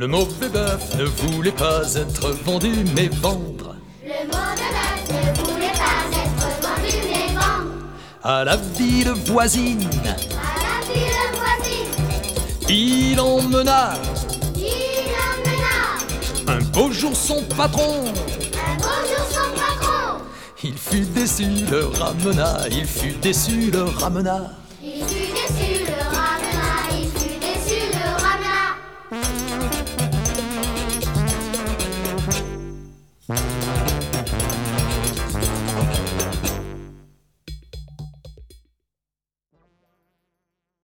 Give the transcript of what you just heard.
Le mauvais bœuf ne voulait pas être vendu mais vendre. Le mauvais bœuf ne voulait pas être vendu mais vendre. À la ville voisine, À la ville voisine, il emmena il emmena un beau jour son patron. un beau jour son patron. Il fut déçu, le ramena, il fut déçu, le ramena. Il